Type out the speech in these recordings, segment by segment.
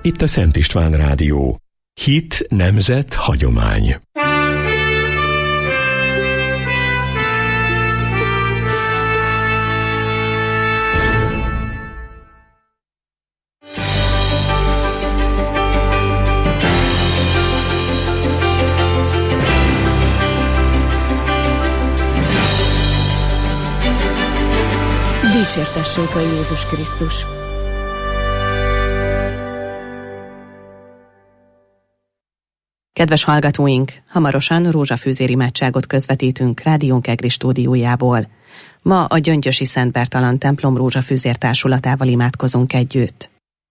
itt a Szent István Rádió. Hit, nemzet, hagyomány. Dicsértessék a Jézus Krisztus! Kedves hallgatóink, hamarosan rózsafűzér imádságot közvetítünk rádiónk EGRI stúdiójából. Ma a Gyöngyösi Szent Bertalan templom rózsafűzér társulatával imádkozunk együtt.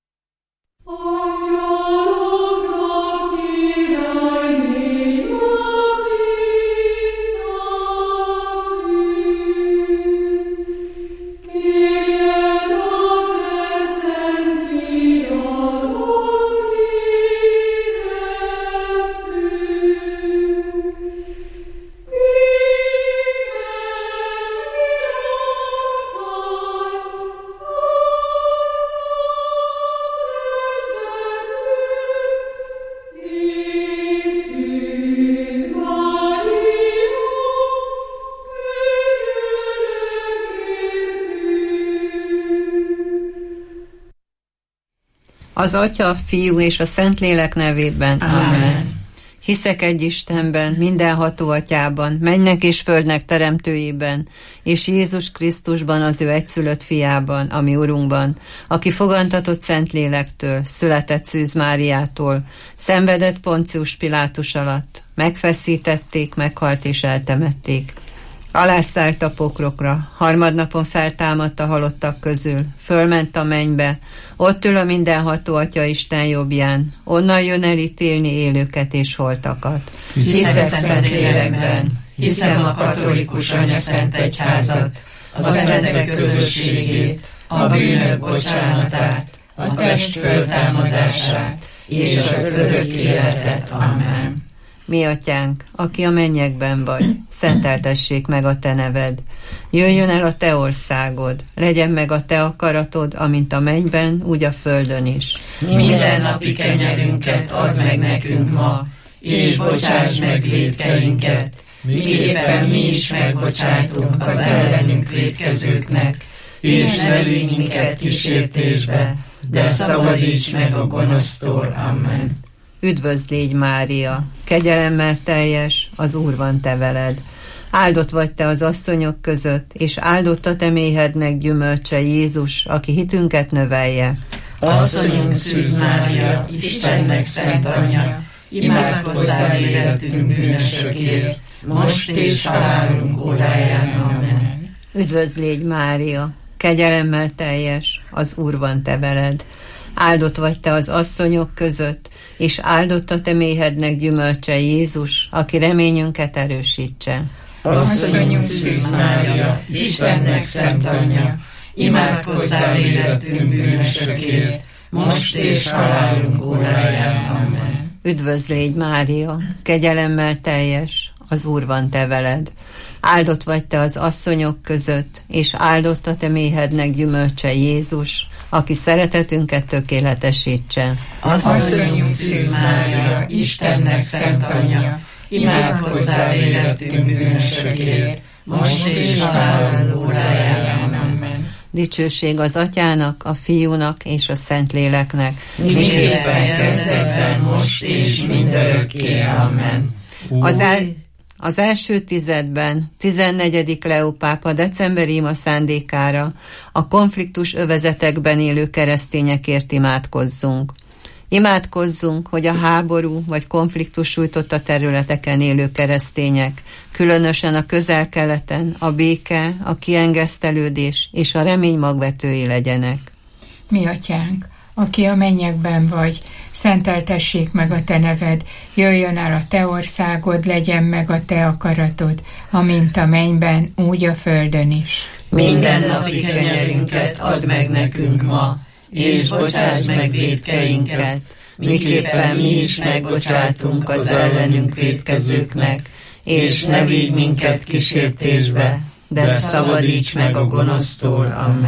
Az Atya, a Fiú és a Szentlélek nevében. Amen. Hiszek egy Istenben, mindenható Atyában, mennynek és földnek teremtőjében, és Jézus Krisztusban, az ő egyszülött fiában, ami Urunkban, aki fogantatott Szentlélektől, született Szűz Máriától, szenvedett Poncius Pilátus alatt, megfeszítették, meghalt és eltemették. Alászállt a pokrokra, harmadnapon feltámadt a halottak közül, fölment a mennybe, ott ül a mindenható Atya Isten jobbján, onnan jön elítélni élőket és holtakat. Hiszek Szentlélekben, hiszem a katolikus anyaszent egyházat, az szentek közösségét, a bűnök bocsánatát, a test föltámadását és az örök életet. Amen. Mi Atyánk, aki a mennyekben vagy, szenteltessék meg a te neved. Jöjjön el a te országod, legyen meg a te akaratod, amint a mennyben, úgy a földön is. Minden napi kenyerünket add meg nekünk ma, és bocsáss meg vétkeinket, miképpen mi is megbocsátunk az ellenünk vétkezőknek, és ne vigy minket kísértésbe, de szabadíts meg a gonosztól. Amen. Üdvözl légy, Mária, kegyelemmel teljes, az Úr van te veled. Áldott vagy te az asszonyok között, és áldott a te méhednek gyümölcse, Jézus, aki hitünket növelje. Asszonyunk Szűz Mária, Istennek szent anyja, imádkozzál életünk bűnösökért, most és halálunk óráján. Amen. Üdvözl légy, Mária, kegyelemmel teljes, az Úr van te veled. Áldott vagy te az asszonyok között, és áldott a te méhednek gyümölcse, Jézus, aki reményünket erősítse. Asszonyunk Szűz Mária, Istennek szent anyja, imádkozzál életünk bűnösökért, most és halálunk óráján. Amen. Üdvözl légy, Mária, kegyelemmel teljes, az Úr van te veled. Áldott vagy te az asszonyok között, és áldott a te méhednek gyümölcse, Jézus, aki szeretetünket tökéletesítse. Asszonyunk Szűz Mária, Istennek szent anyja, imádkozzál életünk bűnösökért, most és halálunk óráján. Amen. Dicsőség az Atyának, a Fiúnak és a Szentléleknek, miképpen kezdetben, most és mindörökké. Amen. Az első tizedben, 14. Leó pápa decemberi ima szándékára a konfliktus övezetekben élő keresztényekért imádkozzunk. Imádkozzunk, hogy a háború vagy konfliktus sújtotta területeken élő keresztények, különösen a Közel-Keleten, a béke, a kiengesztelődés és a remény magvetői legyenek. Mi Atyánk, aki a mennyekben vagy, szenteltessék meg a te neved, jöjjön el a te országod, legyen meg a te akaratod, amint a mennyben, úgy a földön is. Minden napi kenyerünket add meg nekünk ma, és bocsáss meg vétkeinket, miképpen mi is megbocsátunk az ellenünk vétkezőknek, és ne vigy minket kísértésbe, de szabadíts meg a gonosztól. Amen.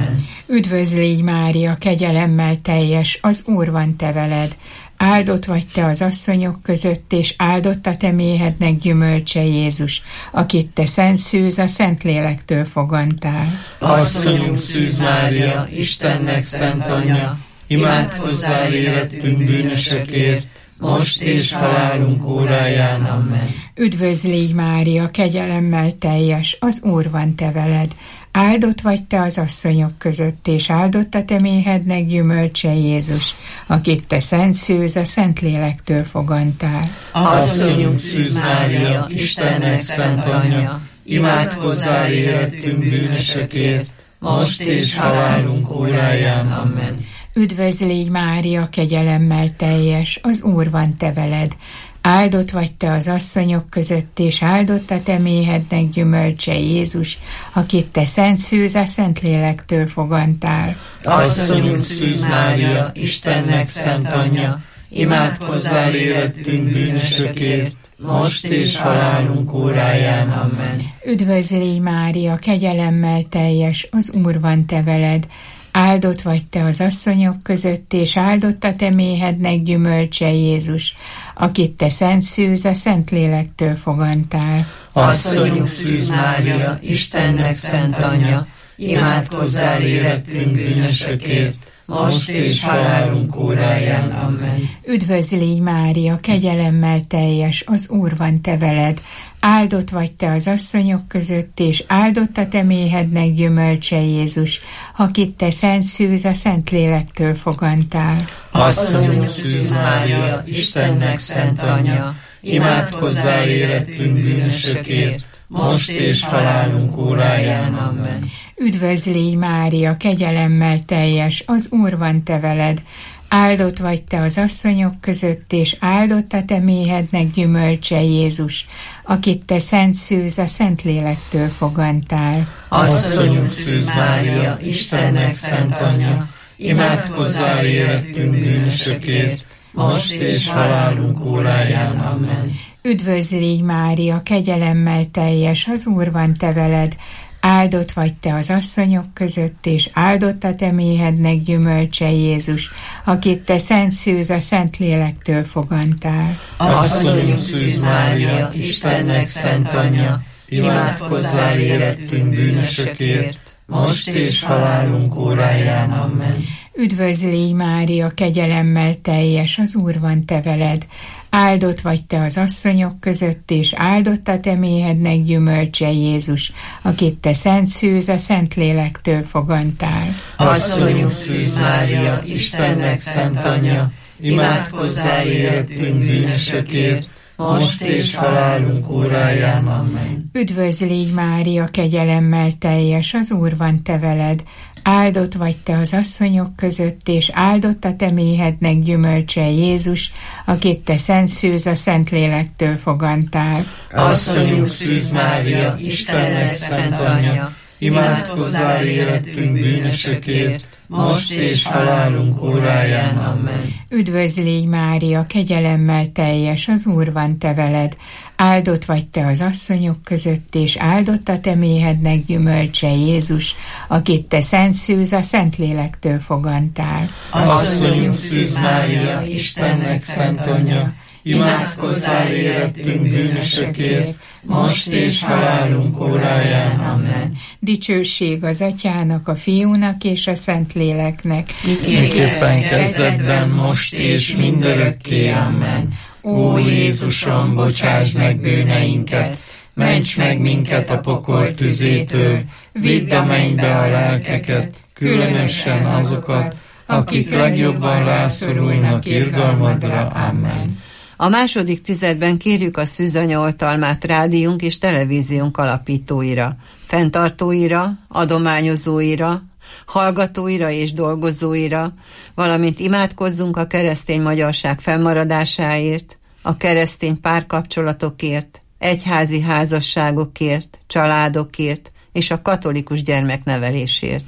Üdvözlégy Mária, kegyelemmel teljes, az Úr van te veled. Áldott vagy te az asszonyok között, és áldott a te méhednek gyümölcse Jézus, akit te szent szűz a Szentlélektől fogantál. Asszonyunk Szűz Mária, Istennek szent anyja, imádkozzál érettünk bűnösökért, most és halálunk óráján. Amen. Üdvözlégy Mária, kegyelemmel teljes, az Úr van te veled. Áldott vagy te az asszonyok között, és áldott a te méhednek gyümölcse Jézus, akit te szent szűz a Szentlélektől fogantál. Asszonyunk Szűz Mária, Istennek szent anyja, imádkozzál érettünk bűnösökért, most és halálunk óráján. Amen. Üdvözlégy Mária, kegyelemmel teljes, az Úr van te veled. Áldott vagy te az asszonyok között, és áldott a te méhednek gyümölcse Jézus, akit te szent szűz a Szentlélektől fogantál. Asszonyunk Szűz Mária, Istennek szent anyja, imádkozzál érettünk bűnösökért, most és halálunk óráján. Amen. Üdvözlégy Mária, kegyelemmel teljes, az Úr van te veled. Áldott vagy te az asszonyok között, és áldott a te méhednek gyümölcse Jézus, akit te szent szűz a Szentlélektől fogantál. Asszonyunk Szűz Mária, Istennek szent anyja, imádkozzál érettünk bűnösökért, most és halálunk óráján. Amen. Üdvözlégy Mária, kegyelemmel teljes, az Úr van te veled. Áldott vagy te az asszonyok között, és áldott a te méhednek gyümölcse Jézus, akit te szent szűz a Szentlélektől fogantál. Asszonyunk Szűz Mária, Istennek szent anyja, imádkozzál érettünk bűnösökért, most és halálunk óráján. Amen. Üdvözlégy Mária, kegyelemmel teljes, az Úr van te veled. Áldott vagy te az asszonyok között, és áldott a te méhednek gyümölcse Jézus, akit te szent szűz a Szentlélektől fogantál. Asszonyunk Szűz Mária, Istennek szent anyja, imádkozzál érettünk bűnösökért, most és halálunk óráján. Amen. Üdvözlégy Mária, kegyelemmel teljes, az Úr van te veled. Áldott vagy te az asszonyok között, és áldott a te méhednek gyümölcse Jézus, akit te szent szűz a Szentlélektől fogantál. Asszonyunk Szűz Mária, Istennek szent anyja, imádkozzál érettünk bűnösökért, most és halálunk óráján. Amen. Üdvözlégy Mária, kegyelemmel teljes, az Úr van te veled. Áldott vagy te az asszonyok között, és áldott a te méhednek gyümölcse Jézus, akit te szent szűz a Szentlélektől fogantál. Asszonyunk Szűz Mária, Istennek szent anyja, imádkozzál érettünk bűnösökért, most és halálunk óráján. Amen. Üdvözlégy Mária, kegyelemmel teljes, az Úr van te veled. Áldott vagy te az asszonyok között, és áldott a te méhednek gyümölcse Jézus, akit te szent szűz a Szentlélektől fogantál. Asszonyunk Szűz Mária, Istennek szent anyja, imádkozzál érettünk bűnösökért, most és halálunk óráján. Amen. Üdvözlégy Mária, kegyelemmel teljes, az Úr van te veled. Áldott vagy te az asszonyok között, és áldott a te méhednek gyümölcse Jézus, akit te szent szűz a Szentlélektől fogantál. Asszonyunk Szűz Mária, Istennek szent anyja, imádkozzál érettünk bűnösökért, most és halálunk óráján. Amen. Dicsőség az Atyának, a Fiúnak és a Szentléleknek, miképpen kezdetben, most és mindörökké. Amen. Ó Jézusom, bocsáss meg bűneinket, ments meg minket a pokol tüzétől, vidd a mennybe a lelkeket, különösen azokat, akik legjobban rászorulnak irgalmadra. Amen. A második tizedben kérjük a szűzanya oltalmát rádiónk és televíziónk alapítóira, fenntartóira, adományozóira, hallgatóira és dolgozóira, valamint imádkozzunk a keresztény magyarság fennmaradásáért, a keresztény párkapcsolatokért, egyházi házasságokért, családokért és a katolikus gyermeknevelésért.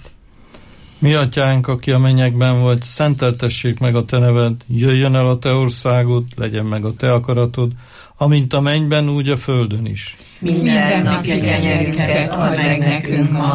Mi atyánk, aki a mennyekben vagy, szenteltessék meg a te neved, jöjjön el a te országod, legyen meg a te akaratod, amint a mennyben, úgy a földön is. Minden napi kenyerünket add meg nekünk ma,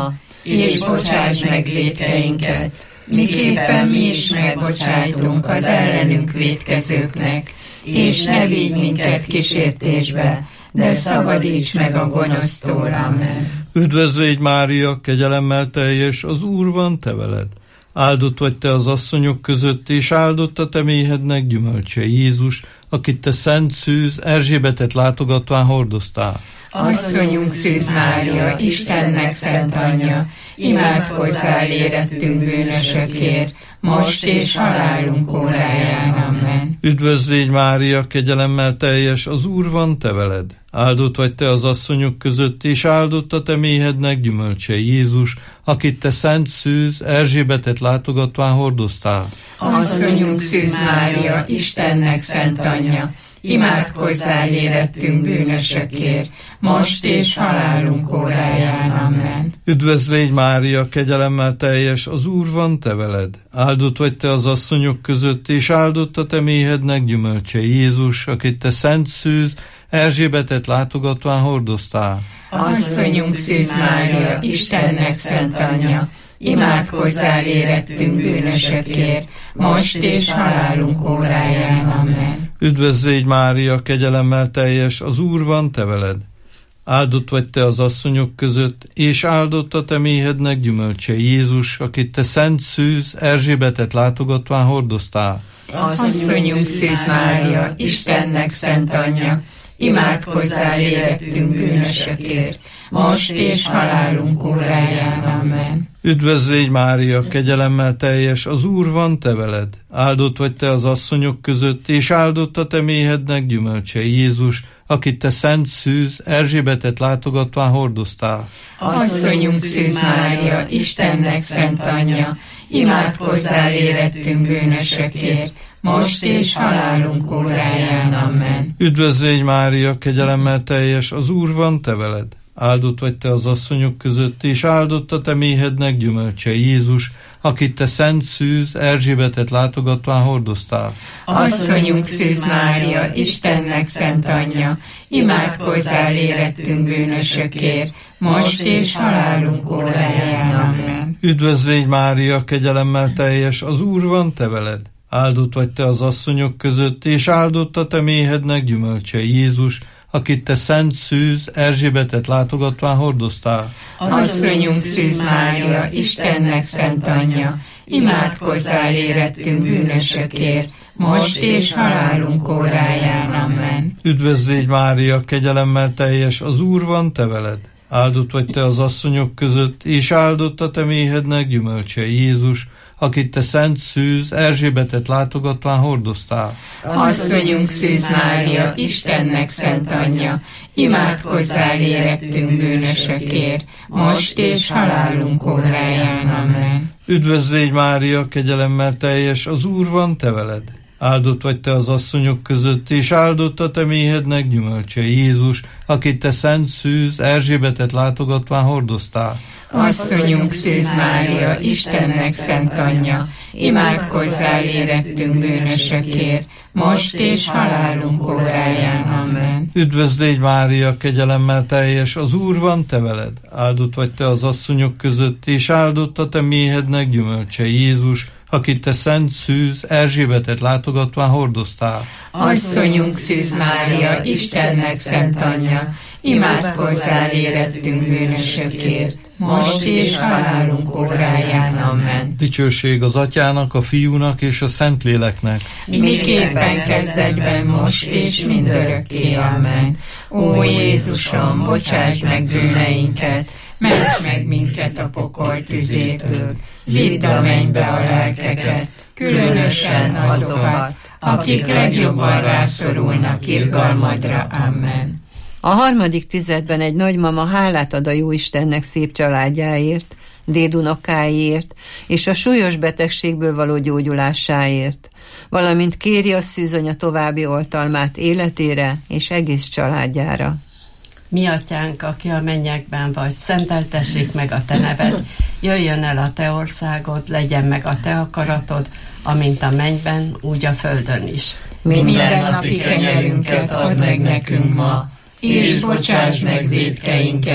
és bocsáss meg vétkeinket, miképpen mi is megbocsájtunk az ellenünk vétkezőknek, és ne vigy minket kísértésbe, de szabadíts meg a gonosztól. Amen. Üdvözlégy Mária, kegyelemmel teljes, az Úr van te veled. Áldott vagy te az asszonyok között, és áldott a te méhednek gyümölcse, Jézus, akit te szent szűz Erzsébetet látogatván hordoztál. Asszonyunk Szűz Mária, Istennek szent anyja, imádkozzál érettünk bűnösökért, most és halálunk óráján. Amen. Üdvözlégy Mária, kegyelemmel teljes, az Úr van te veled. Áldott vagy te az asszonyok között, és áldott a te méhednek gyümölcse, Jézus, akit te szent szűz Erzsébetet látogatván hordoztál. Asszonyunk Szűz Mária, Istennek szent anyja, imádkozzál érettünk bűnösökért, most és halálunk óráján. Amen. Üdvözlégy Mária, kegyelemmel teljes, az Úr van te veled. Áldott vagy te az asszonyok között, és áldott a te méhednek gyümölcse, Jézus, akit te szent szűz Erzsébetet látogatván hordoztál. Asszonyunk Szűz Mária, Istennek szent anyja, imádkozzál érettünk bűnösökért, most és halálunk óráján. Amen. Üdvözlégy Mária, kegyelemmel teljes, az Úr van te veled. Áldott vagy te az asszonyok között, és áldott a te méhednek gyümölcse, Jézus, akit te szent szűz Erzsébetet látogatván hordoztál. Asszonyunk Szűz Mária, Istennek szent anyja, imádkozzál érettünk bűnösökért, most és halálunk óráján. Amen. Üdvözlégy Mária, kegyelemmel teljes, az Úr van te veled. Áldott vagy te az asszonyok között, és áldott a te méhednek gyümölcse, Jézus, akit te szent szűz Erzsébetet látogatván hordoztál. Asszonyunk Szűz Mária, Istennek szent anyja, imádkozzál érettünk bűnösökért, most és halálunk óráján. Amen. Üdvözlégy Mária, kegyelemmel teljes, az Úr van te veled. Áldott vagy te az asszonyok között, és áldott a te méhednek gyümölcse, Jézus, akit te szent szűz Erzsébetet látogatván hordoztál. Asszonyunk Szűz Mária, Istennek szent anyja, imádkozzál érettünk bűnösökért, most és halálunk óráján. Amen. Üdvözlégy Mária, kegyelemmel teljes, az Úr van te veled. Áldott vagy te az asszonyok között, és áldott a te méhednek gyümölcse, Jézus, akit te szent szűz Erzsébetet látogatván hordoztál. Asszonyunk Szűz Mária, Istennek szent anyja, imádkozzál érettünk bűnösökért, most és halálunk óráján. Amen. Üdvözlégy Mária, kegyelemmel teljes, az Úr van te veled. Áldott vagy te az asszonyok között, és áldott a te méhednek gyümölcse, Jézus, akit te szent szűz Erzsébetet látogatván hordoztál. Asszonyunk Szűz Mária, Istennek szent anyja, imádkozzál érettünk bűnösökért, most és halálunk óráján. Amen. Üdvözlégy Mária, kegyelemmel teljes, az Úr van te veled. Áldott vagy te az asszonyok között, és áldott a te méhednek gyümölcse, Jézus, akit te szent szűz Erzsébetet látogatván hordoztál. Asszonyunk Szűz Mária, Istennek szent anyja, imádkozzál érettünk bűnösökért, most és halálunk óráján. Amen. Üdvözlégy Mária, kegyelemmel teljes, az Úr van te veled. Áldott vagy te az asszonyok között, és áldott a te méhednek gyümölcse, Jézus, akit te szent szűz Erzsébetet látogatván hordoztál. Asszonyunk Szűz Mária, Istennek szent anyja, imádkozzál érettünk bűnösökért, most és halálunk óráján. Amen. Dicsőség az Atyának, a Fiúnak és a Szentléleknek. Miképpen kezdetben, most és mindörökké. Amen. Ó Jézusom, bocsáss meg bűneinket, ments meg minket a pokol tüzétől, vidd a mennybe a lelkeket, különösen azokat, akik legjobban rászorulnak irgalmadra. Amen. A harmadik tizedben egy nagymama hálát ad a Jóistennek szép családjáért, dédunokáért és a súlyos betegségből való gyógyulásáért, valamint kéri a szűzanya további oltalmát életére és egész családjára. Mi atyánk, aki a mennyekben vagy, szenteltessék meg a te neved, jöjjön el a te országod, legyen meg a te akaratod, amint a mennyben, úgy a földön is. Mindennapi kenyerünket add meg nekünk ma, és bocsáss meg vétkeinket,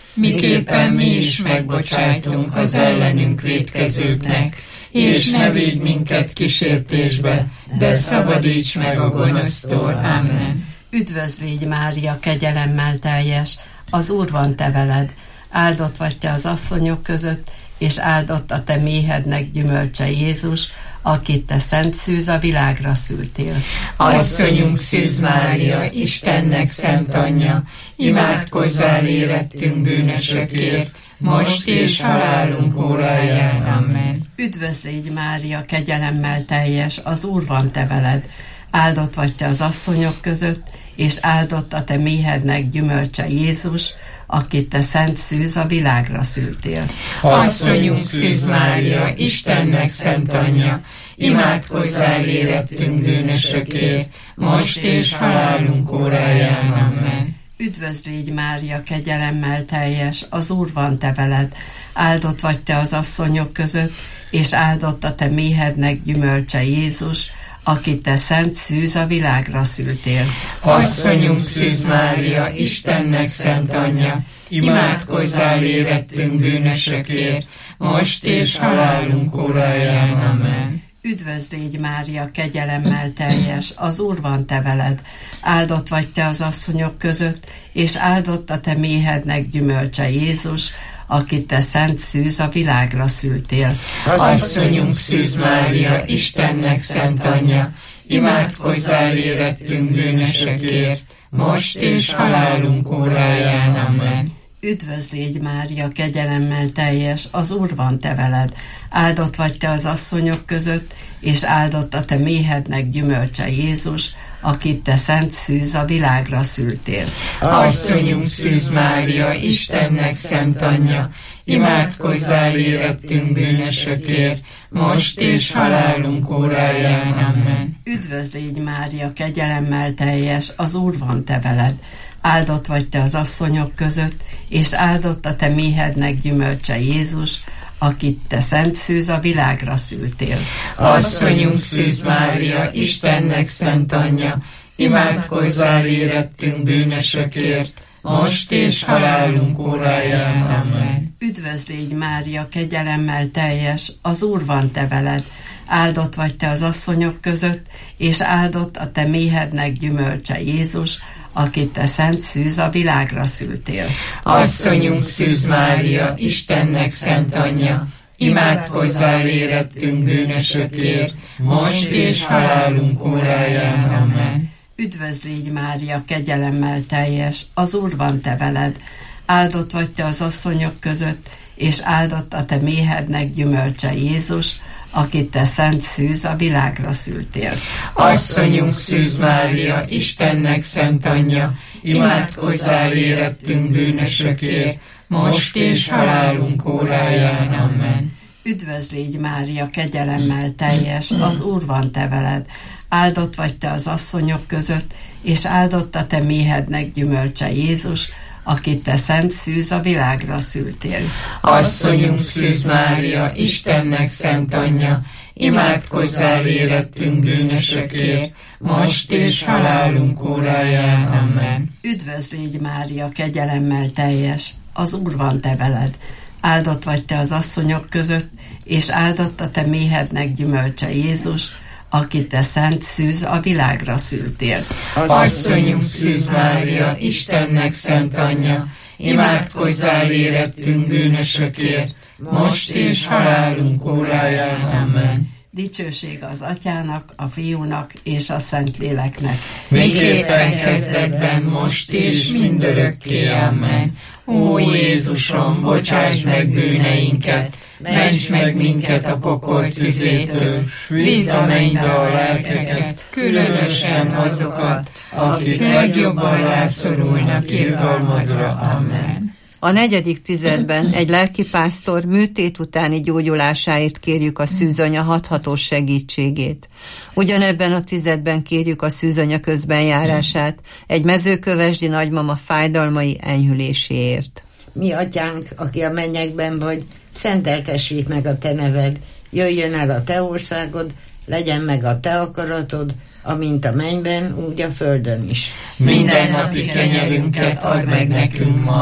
miképpen mi is megbocsájtunk az ellenünk vétkezőknek, és ne védj minket kísértésbe, de szabadíts meg a gonosztól. Amen. Üdvözl légy, Mária, kegyelemmel teljes, az Úr van te veled, áldott vagy te az asszonyok között, és áldott a te méhednek gyümölcse Jézus, akit te szent szűz a világra szültél. Asszonyunk Szűz Mária, Istennek szent anyja, imádkozzál érettünk bűnösökért, most és halálunk óráján. Amen. Üdvözl légy, Mária, kegyelemmel teljes, az Úr van te veled, áldott vagy te az asszonyok között, és áldott a te méhednek gyümölcse Jézus, akit te szent szűz a világra szültél. Asszonyunk Szűz Mária, Istennek szent anyja, imádkozzál érettünk bűnösökért, most és halálunk óráján. Amen. Üdvözl légy, Mária, kegyelemmel teljes, az Úr van te veled, áldott vagy te az asszonyok között, és áldott a te méhednek gyümölcse Jézus, akit te szent szűz a világra szültél. Asszonyunk Szűz Mária, Istennek szent anyja, imádkozzál érettünk bűnösökért, most és halálunk óráján. Amen. Üdvözl légy, Mária, kegyelemmel teljes, az Úr van te veled, áldott vagy te az asszonyok között, és áldott a te méhednek gyümölcse Jézus, akit te szent szűz a világra szültél. Asszonyunk Szűz Mária, Istennek szent anyja, imádkozzál érettünk bűnösökért, most és halálunk óráján. Amen. Üdvözl légy, Mária, kegyelemmel teljes, az Úr van te veled, áldott vagy te az asszonyok között, és áldott a te méhednek gyümölcse Jézus, akit te szent szűz a világra szültél. Asszonyunk Szűz Mária, Istennek szent anyja, imádkozzál érettünk bűnösökért, most és halálunk óráján. Amen. Üdvözl légy, Mária, kegyelemmel teljes, az Úr van te veled, áldott vagy te az asszonyok között, és áldott a te méhednek gyümölcse Jézus, akit te szent szűz a világra szültél. Asszonyunk Szűz Mária, Istennek szent anyja, imádkozzál érettünk bűnösökért, most és halálunk óráján. Amen. Üdvözl légy, Mária, kegyelemmel teljes, az Úr van te veled, áldott vagy te az asszonyok között, és áldott a te méhednek gyümölcse Jézus, akit te szent szűz a világra szültél. Asszonyunk Szűz Mária, Istennek szent anyja, imádkozzál érettünk bűnösökért, most és halálunk óráján. Amen. Üdvözl légy, Mária, kegyelemmel teljes, az Úr van te veled, áldott vagy te az asszonyok között, és áldott a te méhednek gyümölcse Jézus, akit te szent szűz a világra szültél. Asszonyunk Szűz Mária, Istennek szent anyja, imádkozzál érettünk bűnösökért, most és halálunk óráján. Amen. Üdvözl légy, Mária, kegyelemmel teljes, az Úr van te veled, áldott vagy te az asszonyok között, és áldott a te méhednek gyümölcse Jézus, akit te szent szűz a világra szültél. Asszonyunk Szűz Mária, Istennek szent anyja, imádkozzál érettünk bűnösökért, most és halálunk óráján. Amen. Üdvözl légy, Mária, kegyelemmel teljes, az Úr van te veled, áldott vagy te az asszonyok között, és áldott a te méhednek gyümölcse Jézus, akit te szent szűz a világra szültél. Asszonyunk Szűz Mária, Istennek szent anyja, imádkozzál érettünk bűnösökért, most és halálunk óráján. Amen. Dicsőség az Atyának, a Fiúnak és a Szentléleknek. Miképpen kezdetben, most és mindörökké. Amen. Ó Jézusom, bocsáss meg bűneinket, ments meg minket a pokol tüzétől, vidd a mennybe a lelkeket, különösen azokat, akik legjobban rászorulnak irgalmadra. Amen. A 4. tizedben egy lelkipásztor műtét utáni gyógyulásáért kérjük a szűzanya hathatós segítségét. Ugyanebben a tizedben kérjük a szűzanya közbenjárását egy mezőkövesdi nagymama fájdalmai enyhüléséért. Mi atyánk, aki a mennyekben vagy, szenteltessék meg a te neved, jöjjön el a te országod, legyen meg a te akaratod, amint a mennyben, úgy a földön is. Mindennapi kenyerünket add meg nekünk ma,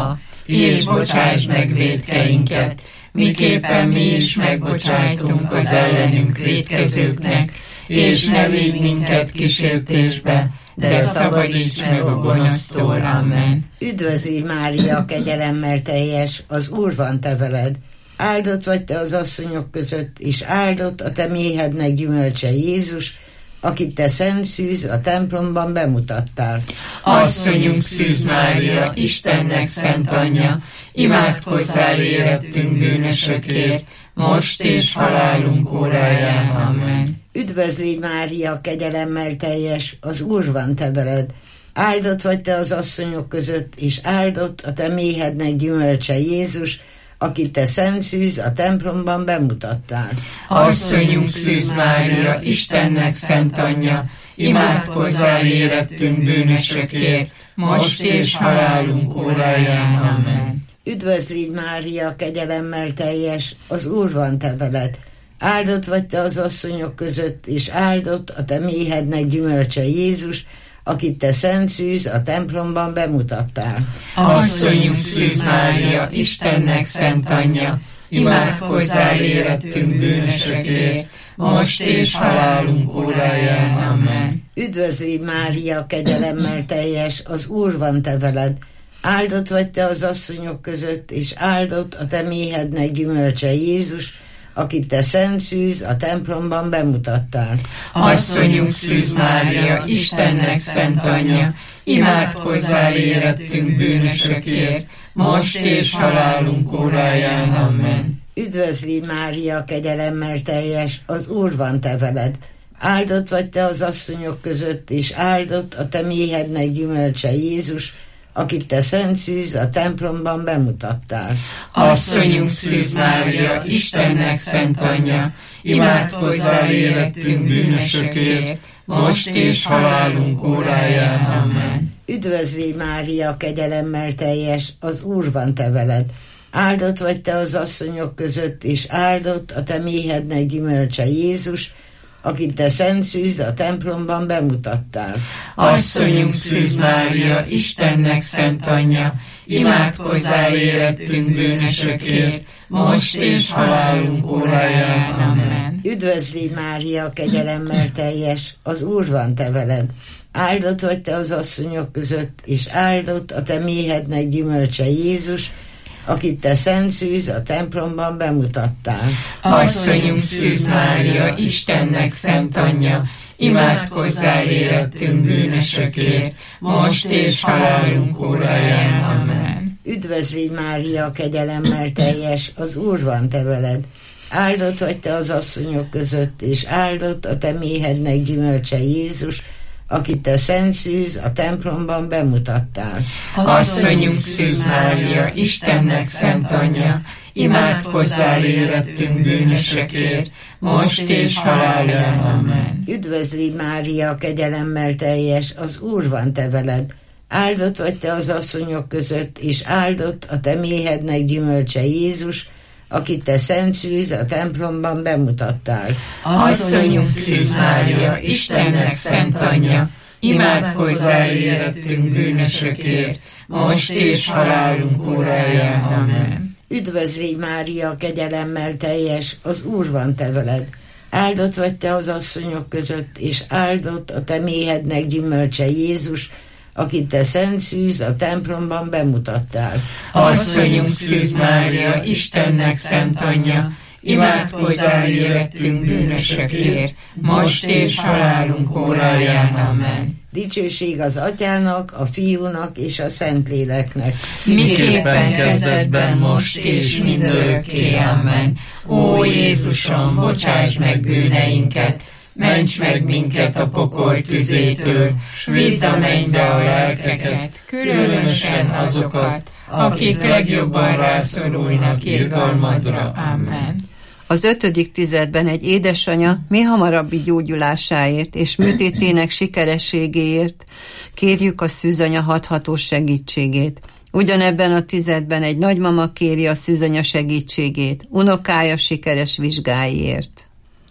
és bocsáss meg vétkeinket, miképpen mi is megbocsájtunk az ellenünk vétkezőknek, és ne védj minket kísértésbe, de szabadíts meg a gonosztól. Amen. Üdvözlj Mária, kegyelemmel teljes, az Úr van te veled. Áldott vagy te az asszonyok között, és áldott a te méhednek gyümölcse Jézus, akit te szent szűz a templomban bemutattál. Asszonyunk Szűz Mária, Istennek szent anyja, imádkozzál érettünk bűnösökért, most és halálunk óráján. Amen. Üdvözlj Mária, kegyelemmel teljes, az Úr van te veled. Áldott vagy te az asszonyok között, és áldott a te méhednek gyümölcse Jézus, akit te szent szűz a templomban bemutattál. Asszonyunk Szűz Mária, Istennek szent anyja, imádkozzál érettünk bűnösökért, most és halálunk óráján. Amen. Üdvözlj Mária, kegyelemmel teljes, az Úr van te veled. Áldott vagy te az asszonyok között, és áldott a te méhednek gyümölcse Jézus, akit te szent szűz a templomban bemutattál. Asszonyunk Szűz Mária, Istennek szent anyja, imádkozzál érettünk bűnösökért, most és halálunk óráján. Amen. Üdvözlj Mária, kegyelemmel teljes, az Úr van te veled. Áldott vagy te az asszonyok között, és áldott a te méhednek gyümölcse Jézus, akit te szent szűz a templomban bemutattál. Asszonyunk Szűz Mária, Istennek szent anyja, imádkozzál érettünk bűnösökért, most és halálunk óráján. Amen. Üdvözlj Mária, kegyelemmel teljes, az Úr van te veled. Áldott vagy te az asszonyok között, és áldott a te méhednek gyümölcse Jézus, akit te szent szűz a templomban bemutattál. Asszonyunk Szűz Mária, Istennek szent anyja, imádkozzál érettünk bűnösökért, most és halálunk óráján. Amen. Üdvözlj Mária, kegyelemmel teljes, az Úr van te veled. Áldott vagy te az asszonyok között, és áldott a te méhednek gyümölcse Jézus, akit te szent szűz a templomban bemutattál. Asszonyunk Szűz Mária, Istennek szent anyja, imádkozzál érettünk bűnösökért, most és halálunk óráján. Amen. Üdvözlj Mária, kegyelemmel teljes, az Úr van te veled. Áldott vagy te az asszonyok között, és áldott a te méhednek gyümölcse Jézus, akit te szent szűz a templomban bemutattál. Asszonyunk Szűz Mária, Istennek szent anyja, imádkozzál érettünk bűnösökért, most és halálunk óráján. Amen. Üdvözlj Mária, kegyelemmel teljes, az Úr van te veled. Áldott vagy te az asszonyok között, és áldott a te méhednek gyümölcse Jézus, akit te szent szűz a templomban bemutattál. Asszonyunk Szűz Mária, Istennek szent anyja, imádkozzál érettünk bűnösökért, most és halálán. Amen. Üdvözlj Mária, kegyelemmel teljes, az Úr van te veled. Áldott vagy te az asszonyok között, és áldott a te méhednek gyümölcse Jézus, akit te szent szűz a templomban bemutattál. Asszonyunk Szűz Mária, Istennek szent anyja, imádkozzál érettünk bűnösökért, most és halálunk óráján. Amen. Üdvözlj Mária, kegyelemmel teljes, az Úr van te veled. Áldott vagy te az asszonyok között, és áldott a te méhednek gyümölcse Jézus, akit te szent szűz a templomban bemutattál. Asszonyunk Szűz Mária, Istennek szent anyja, imádkozzál érettünk bűnösökért, most és halálunk óráján. Amen. Dicsőség az Atyának, a Fiúnak és a Szentléleknek. Miképpen kezdetben, most és mindörökké. Amen. Ó Jézusom, bocsáss meg bűneinket, ments meg minket a pokol tüzétől, s vidd a mennybe a lelkeket, különösen azokat, akik legjobban rászorulnak irgalmadra. Amen. Az 5. tizedben egy édesanya mi hamarabbi gyógyulásáért és műtétének sikerességéért kérjük a szűzanya hathatós segítségét. Ugyanebben a tizedben egy nagymama kéri a szűzanya segítségét, unokája sikeres vizsgáiért.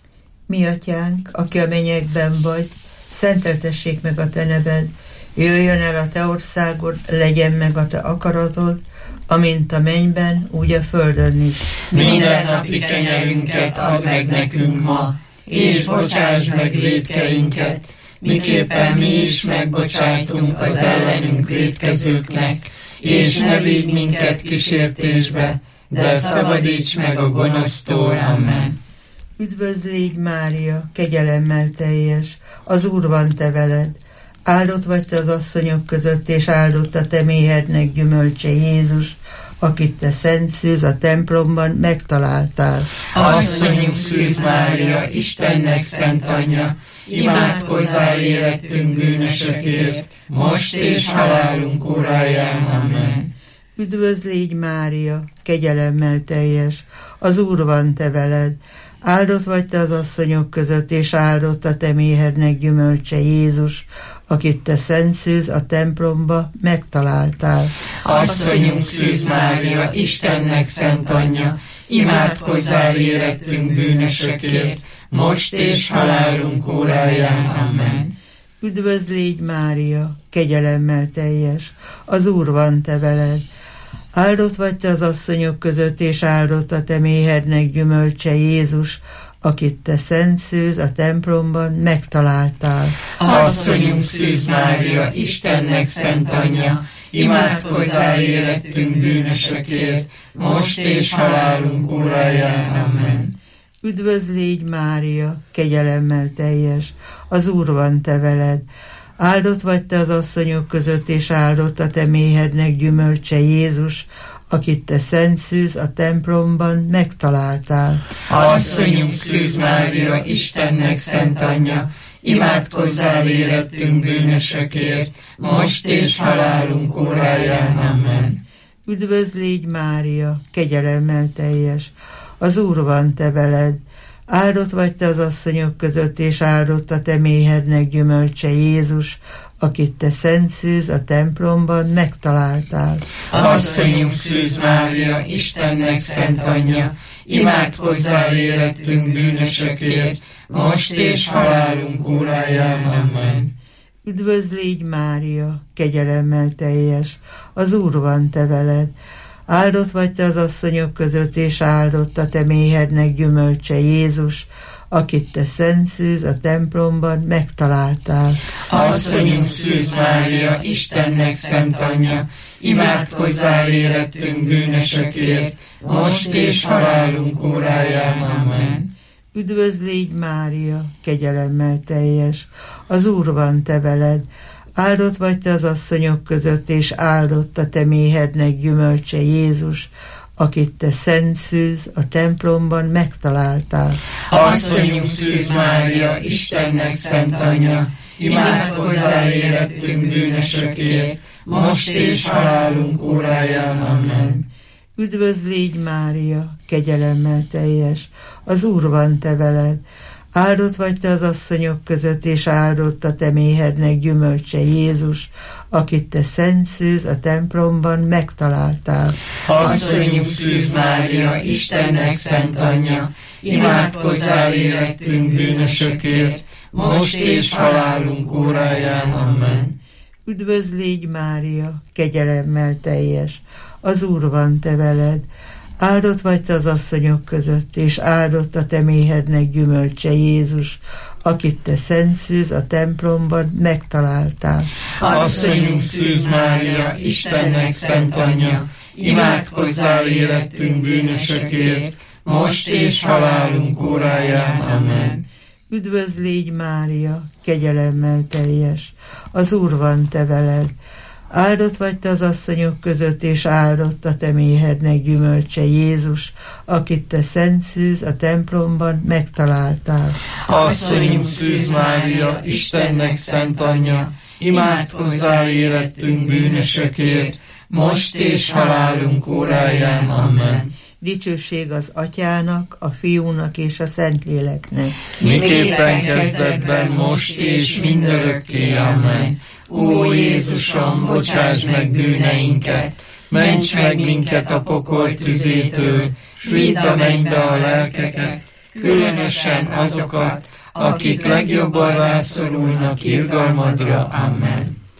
Mi atyánk, aki a mennyekben vagy, szenteltessék meg a te neved, jöjjön el a te országod, legyen meg a te akaratod, amint a mennyben, úgy a földön is. Mindennapi kenyerünket add meg nekünk ma, és bocsáss meg vétkeinket, miképpen mi is megbocsájtunk az ellenünk vétkezőknek, és ne vigy minket kísértésbe, de szabadíts meg a gonosztól. Amen. Üdvözl légy, Mária, kegyelemmel teljes, az Úr van te veled. Áldott vagy te az asszonyok között, és áldott a te méhednek gyümölcse Jézus, akit te szent szűz a templomban megtaláltál. Asszonyunk Szűz Mária, Istennek szent anyja, imádkozzál érettünk bűnösökért, most és halálunk óráján. Amen. Üdvözl légy, Mária, kegyelemmel teljes, az Úr van te veled. Áldott vagy te az asszonyok között, és áldott a te méhednek gyümölcse Jézus, akit te szent szűz a templomba megtaláltál. Asszonyunk Szűz Mária, Istennek szent anyja, imádkozzál érettünk bűnösökért, most és halálunk óráján. Amen. Üdvözl légy, Mária, kegyelemmel teljes, az Úr van te veled. Áldott vagy te az asszonyok között, és áldott a te méhednek gyümölcse Jézus, akit te szent szűz a templomban megtaláltál. Asszonyunk Szűz Mária, Istennek szent anyja, imádkozzál érettünk bűnösökért, most és halálunk óráján. Amen. Üdvözl légy, Mária, kegyelemmel teljes, az Úr van te veled. Áldott vagy te az asszonyok között, és áldott a te méhednek gyümölcse Jézus, akit te szent szűz a templomban megtaláltál. Asszonyunk Szűz Mária, Istennek szent anyja, imádkozzál érettünk bűnösökért, most és halálunk óráján. Amen. Üdvözl légy, Mária, kegyelemmel teljes, az Úr van te veled. Áldott vagy te az asszonyok között, és áldott a te méhednek gyümölcse Jézus, akit te szent szűz a templomban megtaláltál. Asszonyunk Szűz Mária, Istennek szent anyja, imádkozzál érettünk bűnösökért, most és halálunk óráján. Amen. Üdvözl légy, Mária, kegyelemmel teljes, az Úr van te veled. Áldott vagy te az asszonyok között, és áldott a te méhednek gyümölcse Jézus, akit te szent szűz a templomban megtaláltál. Asszonyunk Szűz Mária, Istennek szent anyja, imádkozzál érettünk bűnösökért, most és halálunk óráján. Amen. Üdvözl légy, Mária, kegyelemmel teljes, az Úr van te veled. Áldott vagy te az asszonyok között, és áldott a te méhednek gyümölcse Jézus, akit te szent szűz a templomban megtaláltál. Asszonyunk Szűz Mária, Istennek szent anyja, imádkozzál érettünk bűnösökért, most és halálunk óráján. Amen. Üdvözl légy, Mária, kegyelemmel teljes, az Úr van te veled. Áldott vagy te az asszonyok között, és áldott a te méhednek gyümölcse Jézus, akit te szent szűz a templomban megtaláltál. Asszonyunk Szűz Mária, Istennek szent anyja, imádkozzál érettünk bűnösökért, most és halálunk óráján. Amen. Üdvözl légy, Mária, kegyelemmel teljes, az Úr van te veled. Áldott vagy te az asszonyok között, és áldott a te méhednek gyümölcse Jézus, akit te szent szűz a templomban megtaláltál. Asszonyunk Szűz Mária, Istennek szent anyja, imádkozzál érettünk bűnösökért, most és halálunk óráján. Amen. Üdvözl légy, Mária, kegyelemmel teljes, az Úr van te veled. Áldott vagy te az asszonyok között, és áldott a te méhednek gyümölcse Jézus, akit te szent szűz a templomban megtaláltál. Asszonyunk Szűz Mária, Istennek szent anyja, imádkozzál érettünk bűnösökért, most és halálunk óráján. Amen. Dicsőség az Atyának, a Fiúnak és a Szentléleknek. Miképpen kezdetben, most és mindörökké. Amen. Ó Jézusom, bocsáss meg bűneinket, ments meg minket a pokol tüzétől, s vidd a mennybe a lelkeket, különösen azokat, akik legjobban rászorulnak irgalmadra. Amen.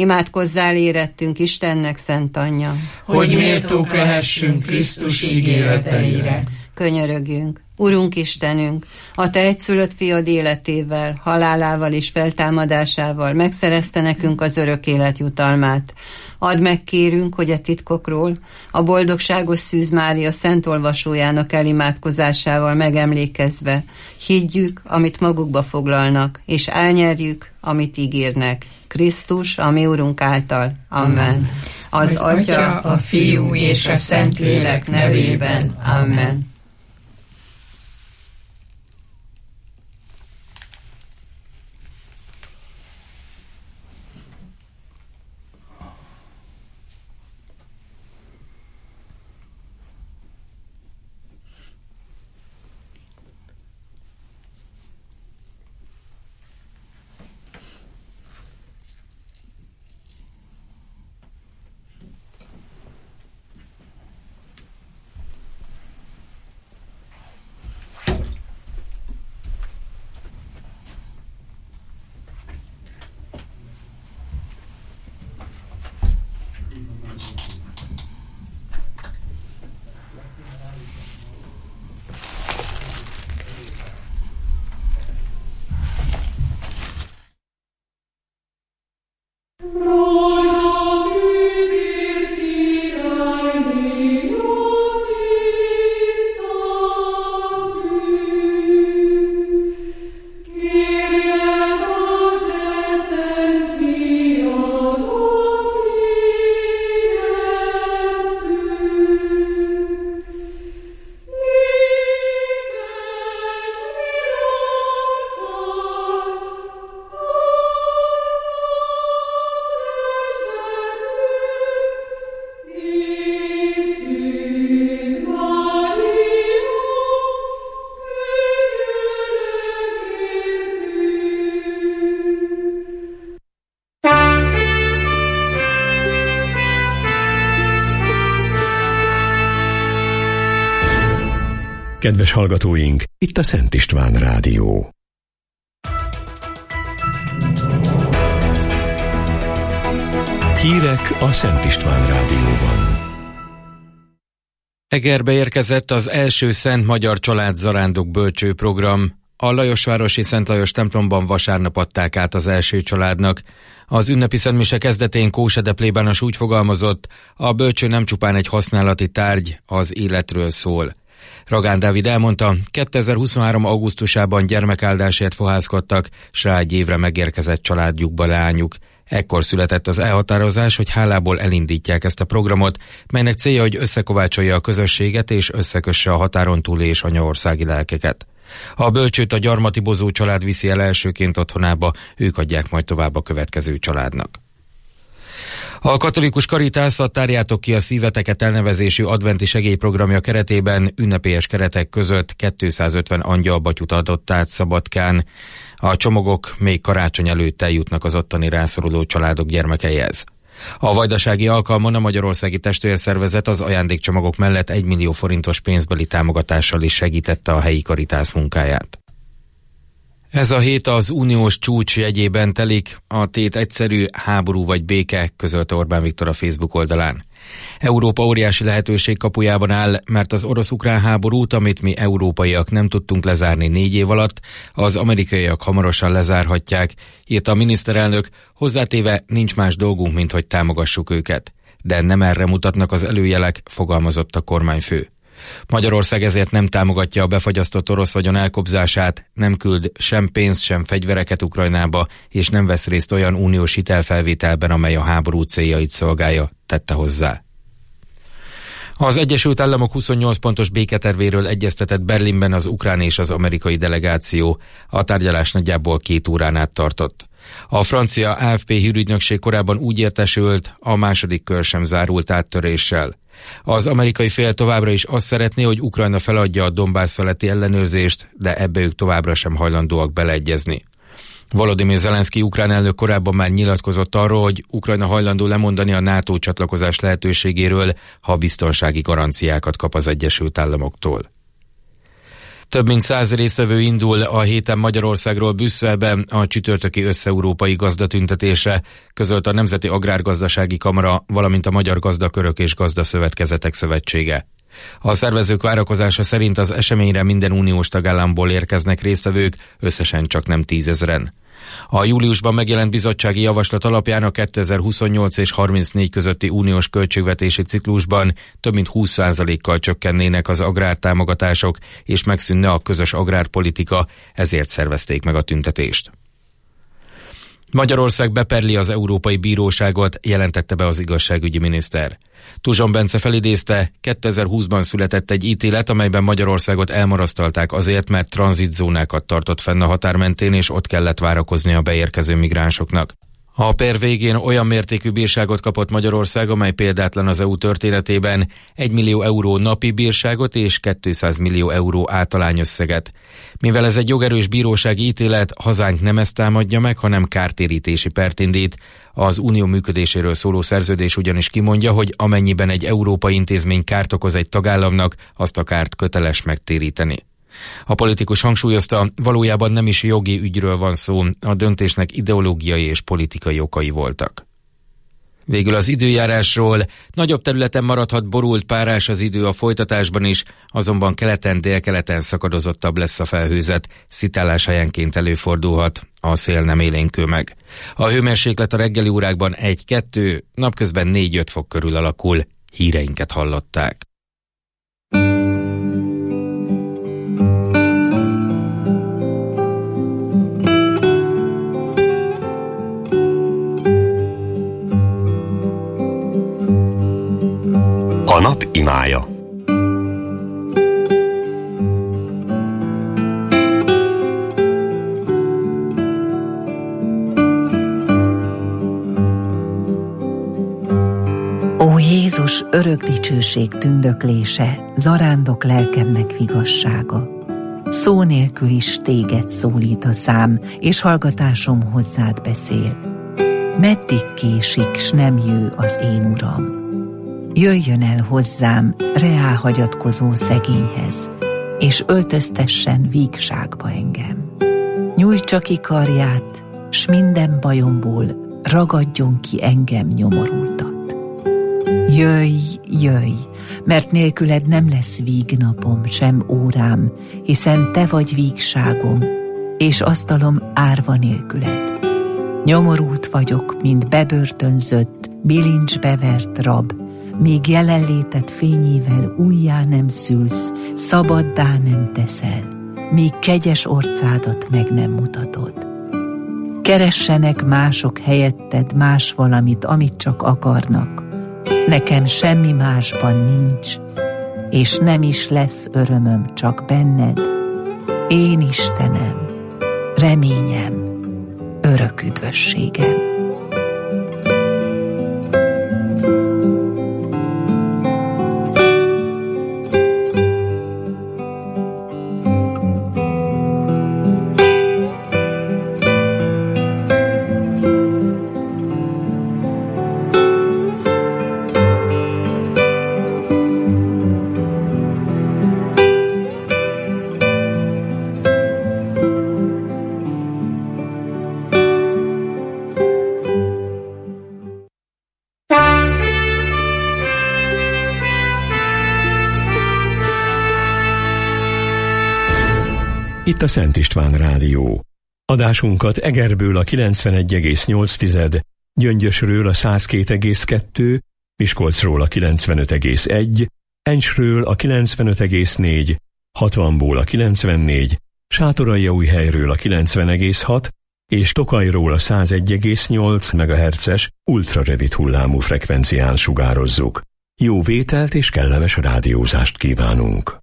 Imádkozzál érettünk Istennek szent anyja, hogy méltók lehessünk Krisztus ígéreteire. Könyörögjünk. Urunk Istenünk, a Te egyszülött fiad életével, halálával és feltámadásával megszerezte nekünk az örök élet jutalmát. Add meg, kérünk, hogy a titkokról, a boldogságos Szűz Mária szent olvasójának elimádkozásával megemlékezve higgyük, amit magukba foglalnak, és elnyerjük, amit ígérnek. Krisztus, a mi Urunk által. Amen. Az Atya, a Fiú és a Szentlélek nevében. Amen. Kedves hallgatóink, itt a Szent István Rádió. Hírek a Szent István Rádióban. Egerbe érkezett az első Szent Magyar Család Zarándok bölcső program. A Lajosvárosi Szent Lajos templomban vasárnap adták át az első családnak. Az ünnepi szentmise kezdetén Kósede plébános úgy fogalmazott, a bölcső nem csupán egy használati tárgy, az életről szól. Ragán Dávid elmondta, 2023. augusztusában gyermekáldásért fohászkodtak, s rá egy évre megérkezett családjukba leányuk. Ekkor született az elhatározás, hogy hálából elindítják ezt a programot, melynek célja, hogy összekovácsolja a közösséget és összekösse a határon túli és anyaországi lelkeket. A bölcsőt a Gyarmati Bozó család viszi el elsőként otthonába, ők adják majd tovább a következő családnak. A Katolikus Karitász a Tárjátok ki a szíveteket elnevezésű adventi segélyprogramja keretében ünnepélyes keretek között 250 angyalbatyut adott át Szabadkán. A csomagok még karácsony előtt eljutnak az ottani rászoruló családok gyermekeihez. A vajdasági alkalmon a Magyarországi Testvérszervezet az ajándékcsomagok mellett 1 millió forintos pénzbeli támogatással is segítette a helyi Karitász munkáját. Ez a hét az uniós csúcs jegyében telik, a tét egyszerű, háború vagy béke, közölte Orbán Viktor a Facebook oldalán. Európa óriási lehetőség kapujában áll, mert az orosz-ukrán háborút, amit mi európaiak nem tudtunk lezárni 4 év alatt, az amerikaiak hamarosan lezárhatják, írta a miniszterelnök, hozzátéve nincs más dolgunk, mint hogy támogassuk őket. De nem erre mutatnak az előjelek, fogalmazott a kormányfő. Magyarország ezért nem támogatja a befagyasztott orosz vagyon elkobzását, nem küld sem pénzt, sem fegyvereket Ukrajnába, és nem vesz részt olyan uniós hitelfelvételben, amely a háború céljait szolgálja, tette hozzá. Az Egyesült Államok 28 pontos béketervéről egyeztetett Berlinben az ukrán és az amerikai delegáció. A tárgyalás nagyjából 2 órán át tartott. A francia AFP hírügynökség korábban úgy értesült, a második kör sem zárult áttöréssel. Az amerikai fél továbbra is azt szeretné, hogy Ukrajna feladja a Donbass feletti ellenőrzést, de ebbe ők továbbra sem hajlandóak beleegyezni. Volodymyr Zelenszky ukrán elnök korábban már nyilatkozott arról, hogy Ukrajna hajlandó lemondani a NATO csatlakozás lehetőségéről, ha biztonsági garanciákat kap az Egyesült Államoktól. Több mint 100 résztvevő indul a héten Magyarországról Brüsszelbe a csütörtöki összeurópai gazdatüntetésre, közölt a Nemzeti Agrárgazdasági Kamara, valamint a Magyar Gazdakörök és Gazdaszövetkezetek Szövetsége. A szervezők várakozása szerint az eseményre minden uniós tagállamból érkeznek résztvevők, összesen csak nem 10 000-en. A júliusban megjelent bizottsági javaslat alapján a 2028 és 34 közötti uniós költségvetési ciklusban több mint 20%-kal csökkennének az agrártámogatások, és megszűnne a közös agrárpolitika, ezért szervezték meg a tüntetést. Magyarország beperli az Európai Bíróságot, jelentette be az igazságügyi miniszter. Tuzson Bence felidézte, 2020-ban született egy ítélet, amelyben Magyarországot elmarasztalták azért, mert tranzitzónákat tartott fenn a határ mentén, és ott kellett várakozni a beérkező migránsoknak. A per végén olyan mértékű bírságot kapott Magyarország, amely példátlan az EU történetében, 1 millió euró napi bírságot és 200 millió euró általányösszeget. Mivel ez egy jogerős bírósági ítélet, hazánk nem ezt támadja meg, hanem kártérítési pert indít. Az unió működéséről szóló szerződés ugyanis kimondja, hogy amennyiben egy európai intézmény kárt okoz egy tagállamnak, azt a kárt köteles megtéríteni. A politikus hangsúlyozta, valójában nem is jogi ügyről van szó, a döntésnek ideológiai és politikai okai voltak. Végül az időjárásról. Nagyobb területen maradhat borult párás az idő a folytatásban is, azonban keleten, délkeleten szakadozottabb lesz a felhőzet, szitálás helyenként előfordulhat, a szél nem élénkül meg. A hőmérséklet a reggeli órákban 1-2, napközben 4-5 fok körül alakul. Híreinket hallották. A nap imája. Ó Jézus, örök dicsőség tündöklése, zarándok lelkemnek vigassága. Szó nélkül is téged szólít a szám, és hallgatásom hozzád beszél. Meddig késik, s nem jő az én Uram? Jöjjön el hozzám, reá hagyatkozó szegényhez, és öltöztessen vígságba engem. Nyújtsa ki karját, s minden bajomból ragadjon ki engem nyomorultat. Jöjj, jöjj, mert nélküled nem lesz vígnapom, sem órám, hiszen te vagy vígságom, és asztalom árva nélküled. Nyomorult vagyok, mint bebörtönzött, bilincsbe vert rab, míg jelenléted fényével újjá nem szülsz, szabaddá nem teszel, míg kegyes orcádat meg nem mutatod. Keressenek mások helyetted más valamit, amit csak akarnak. Nekem semmi másban nincs, és nem is lesz örömöm csak benned. Én Istenem, reményem, örök üdvösségem. Itt a Szent István Rádió. Adásunkat Egerből a 91,8, Gyöngyösről a 102,2, Miskolcról a 95,1, Encsről a 95,4, Hatvanból a 94, Sátoraljaújhelyről a 90,6 és Tokajról a 101,8 MHz-es ultrarövid hullámú frekvencián sugározzuk. Jó vételt és kellemes rádiózást kívánunk!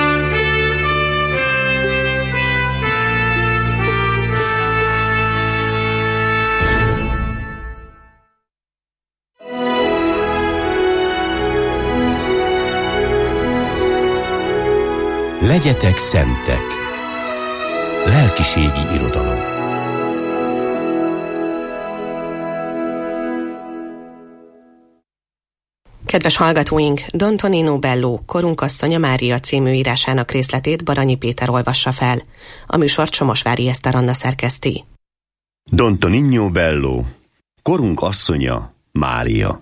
Legyetek szentek. Lelkiségi irodalom. Kedves hallgatóink, Don Tonino Bello, Korunk asszonya Mária című írásának részletét Baranyi Péter olvassa fel. A műsort Somosvári Eszter Anna szerkeszti. Don Tonino Bello, Korunk asszonya Mária.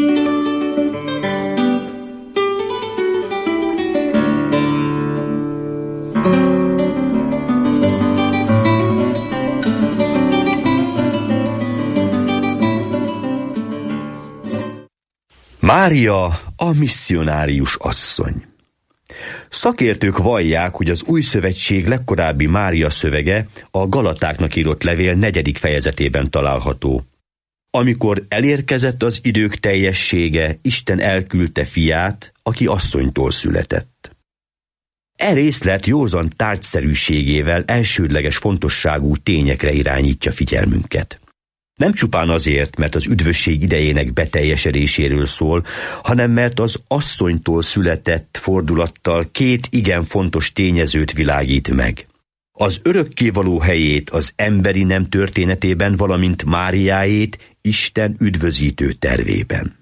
Mária a misszionárius asszony. Szakértők vallják, hogy az Új Szövetség legkorábbi Mária szövege a Galatáknak írott levél 4. fejezetében található. Amikor elérkezett az idők teljessége, Isten elküldte fiát, aki asszonytól született. E részlet józan tárgyszerűségével elsődleges fontosságú tényekre irányítja figyelmünket. Nem csupán azért, mert az üdvösség idejének beteljesedéséről szól, hanem mert az asszonytól született fordulattal 2 igen fontos tényezőt világít meg. Az örökkévaló helyét az emberi nem történetében, valamint Máriáét Isten üdvözítő tervében.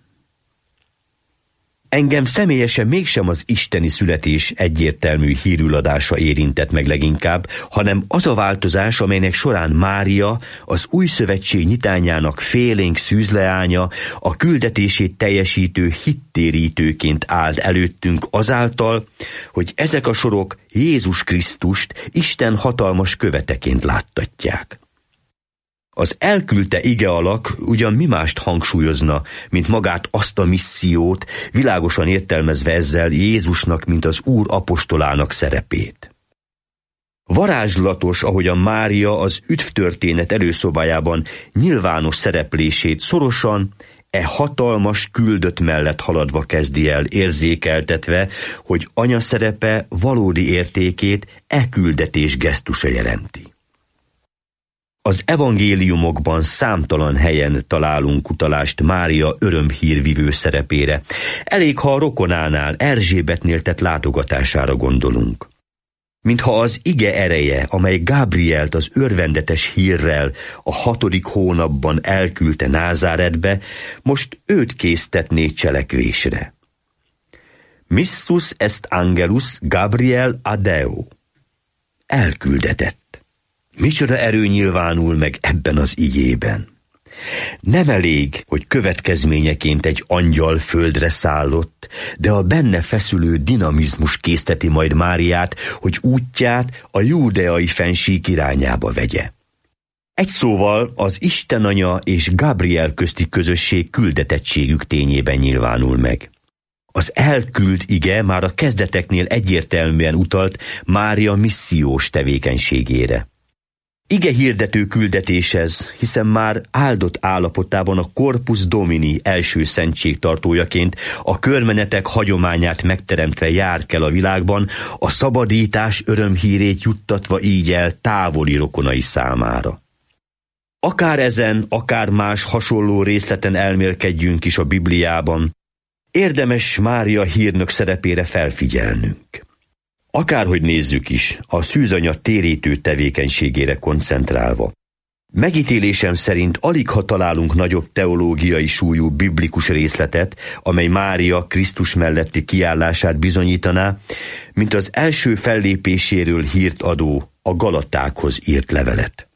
Engem személyesen mégsem az isteni születés egyértelmű hírüladása érintett meg leginkább, hanem az a változás, amelynek során Mária, az Új Szövetség nyitányának félénk szűzleánya, a küldetését teljesítő hittérítőként állt előttünk azáltal, hogy ezek a sorok Jézus Krisztust Isten hatalmas követeként láttatják. Az elküldte ige alak ugyan mi mást hangsúlyozna, mint magát azt a missziót, világosan értelmezve ezzel Jézusnak, mint az Úr apostolának szerepét. Varázslatos, ahogyan Mária az üdvtörténet előszobájában nyilvános szereplését szorosan, hatalmas küldött mellett haladva kezdi el, érzékeltetve, hogy anya szerepe valódi értékét küldetés gesztusa jelenti. Az evangéliumokban számtalan helyen találunk utalást Mária örömhírvivő szerepére. Elég, ha a rokonánál, Erzsébetnél tett látogatására gondolunk. Mintha az ige ereje, amely Gábrielt az örvendetes hírrel a 6. hónapban elküldte Názáretbe, most őt késztetné cselekvésre. Missus est angelus Gabriel adeo. Elküldetett. Micsoda erő nyilvánul meg ebben az igében. Nem elég, hogy következményeként egy angyal földre szállott, de a benne feszülő dinamizmus készteti majd Máriát, hogy útját a júdeai fennsík irányába vegye. Egy szóval az Isten anya és Gabriel közti közösség küldetettségük tényében nyilvánul meg. Az elküld ige már a kezdeteknél egyértelműen utalt Mária missziós tevékenységére. Ige hirdető küldetéshez, hiszen már áldott állapotában a Corpus Domini első szentségtartójaként a körmenetek hagyományát megteremtve járt kell a világban, a szabadítás örömhírét juttatva így el távoli rokonai számára. Akár ezen, akár más hasonló részleten elmélkedjünk is a Bibliában, érdemes Mária hírnök szerepére felfigyelnünk. Akárhogy nézzük is, a szűzanya térítő tevékenységére koncentrálva. Megítélésem szerint aligha találunk nagyobb teológiai súlyú biblikus részletet, amely Mária Krisztus melletti kiállását bizonyítaná, mint az első fellépéséről hírt adó, a Galatákhoz írt levelet.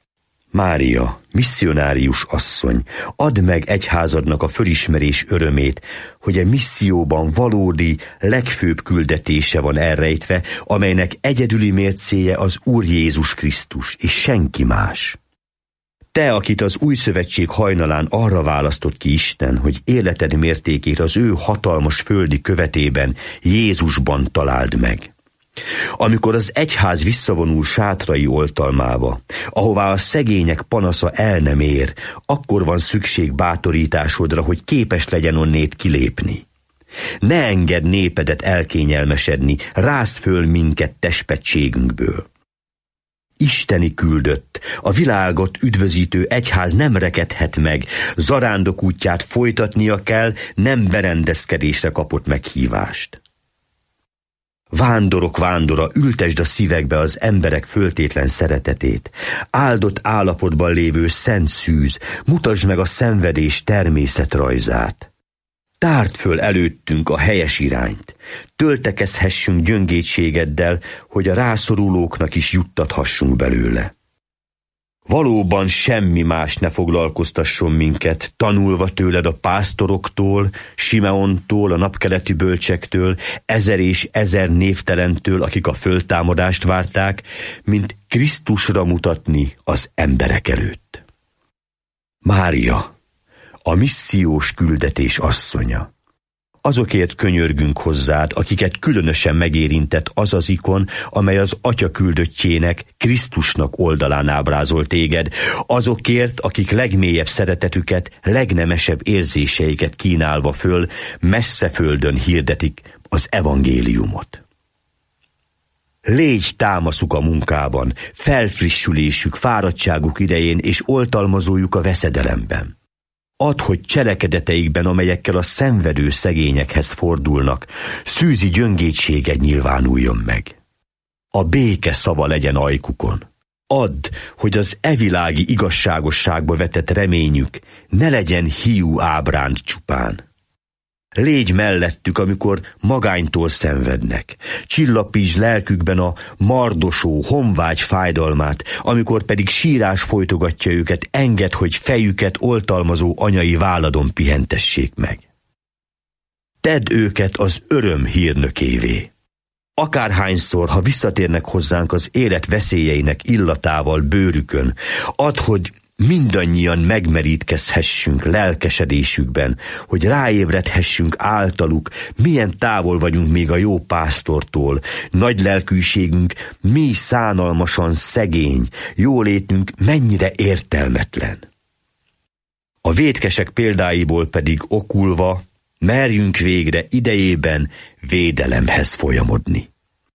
Mária, misszionárius asszony, add meg egyházadnak a fölismerés örömét, hogy a misszióban valódi, legfőbb küldetése van elrejtve, amelynek egyedüli mércéje az Úr Jézus Krisztus, és senki más. Te, akit az Új Szövetség hajnalán arra választott ki Isten, hogy életed mértékét az ő hatalmas földi követében, Jézusban találd meg. Amikor az egyház visszavonul sátrai oltalmába, ahová a szegények panasza el nem ér, akkor van szükség bátorításodra, hogy képes legyen onnét kilépni. Ne engedd népedet elkényelmesedni, rázd föl minket testpettségünkből. Isteni küldött, a világot üdvözítő egyház nem rekedhet meg, zarándok útját folytatnia kell, nem berendezkedésre kapott meghívást. Vándorok vándora, ültesd a szívekbe az emberek föltétlen szeretetét. Áldott állapotban lévő szent szűz, mutasd meg a szenvedés természetrajzát. tárd föl előttünk a helyes irányt, töltekezhessünk gyöngétségeddel, hogy a rászorulóknak is juttathassunk belőle. Valóban semmi más ne foglalkoztasson minket, tanulva tőled a pásztoroktól, Simeontól, a napkeleti bölcsektől, 1000 és 1000 névtelentől, akik a föltámadást várták, mint Krisztusra mutatni az emberek előtt. Mária, a missziós küldetés asszonya. Azokért könyörgünk hozzád, akiket különösen megérintett az az ikon, amely az Atya küldöttjének, Krisztusnak oldalán ábrázol téged, azokért, akik legmélyebb szeretetüket, legnemesebb érzéseiket kínálva föl, messze földön hirdetik az evangéliumot. Légy támaszuk a munkában, felfrissülésük, fáradtságuk idején és oltalmazójuk a veszedelemben. Add, hogy cselekedeteikben, amelyekkel a szenvedő szegényekhez fordulnak, szűzi gyöngétséged nyilvánuljon meg. A béke szava legyen ajkukon. Add, hogy az evilági igazságosságba vetett reményük ne legyen hiú ábránd csupán. Légy mellettük, amikor magánytól szenvednek. Csillapítsd lelkükben a mardosó, honvágy fájdalmát, amikor pedig sírás folytogatja őket, engedd, hogy fejüket oltalmazó anyai válladon pihentessék meg. Tedd őket az öröm hírnökévé. Akárhányszor, ha visszatérnek hozzánk az élet veszélyeinek illatával bőrükön, add, hogy mindannyian megmerítkezhessünk lelkesedésükben, hogy ráébredhessünk általuk, milyen távol vagyunk még a jó pásztortól, nagy lelkűségünk mi szánalmasan szegény, jólétünk mennyire értelmetlen. A vétkesek példáiból pedig okulva, merjünk végre idejében védelemhez folyamodni.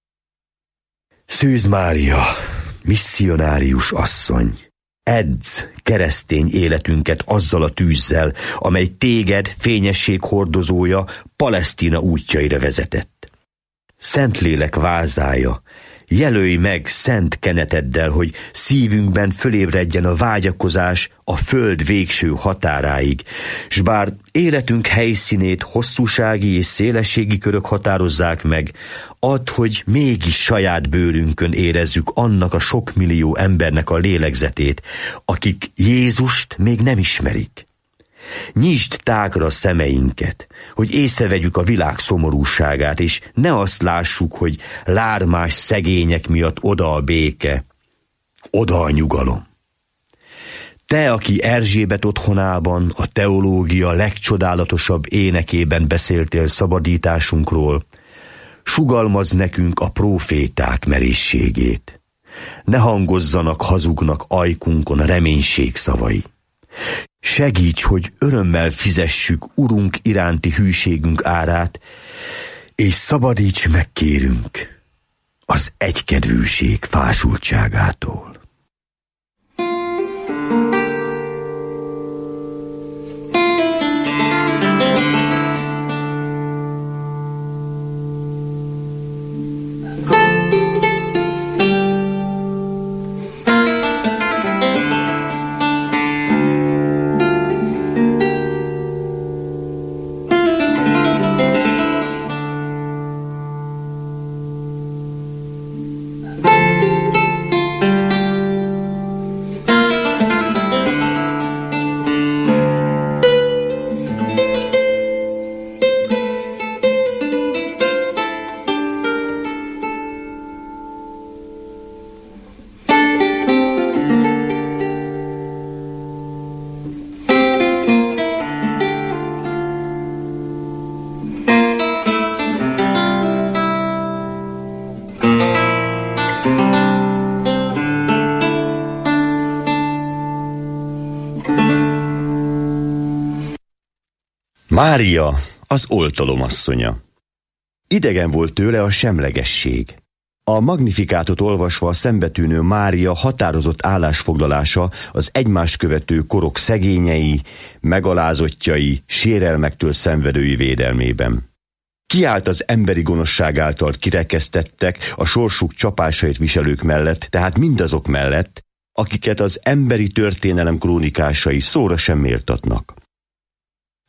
Szűz Mária, misszionárius asszony, edz keresztény életünket azzal a tűzzel, amely téged, fényesség hordozója, Palesztina útjaira vezetett. Szentlélek vázája, jelölj meg szent keneteddel, hogy szívünkben fölébredjen a vágyakozás a föld végső határáig, s bár életünk helyszínét hosszúsági és szélességi körök határozzák meg, add, hogy mégis saját bőrünkön érezzük annak a sok millió embernek a lélegzetét, akik Jézust még nem ismerik. Nyisd tágra a szemeinket, hogy észrevegyük a világ szomorúságát, és ne azt lássuk, hogy lármás szegények miatt oda a béke, oda a nyugalom. Te, aki Erzsébet otthonában, a teológia legcsodálatosabb énekében beszéltél szabadításunkról, sugalmazz nekünk a próféták merészségét. Ne hangozzanak hazugnak ajkunkon a reménység szavai. Segíts, hogy örömmel fizessük Urunk iránti hűségünk árát, és szabadíts meg, kérünk, az egykedvűség fásultságától. Mária, az oltalomasszonya. Idegen volt tőle a semlegesség. A Magnifikátot olvasva szembetűnő Mária határozott állásfoglalása az egymást követő korok szegényei, megalázottjai, sérelmektől szenvedői védelmében. Kiállt az emberi gonoszság által kirekesztettek, a sorsuk csapásait viselők mellett, tehát mindazok mellett, akiket az emberi történelem krónikásai szóra sem méltatnak.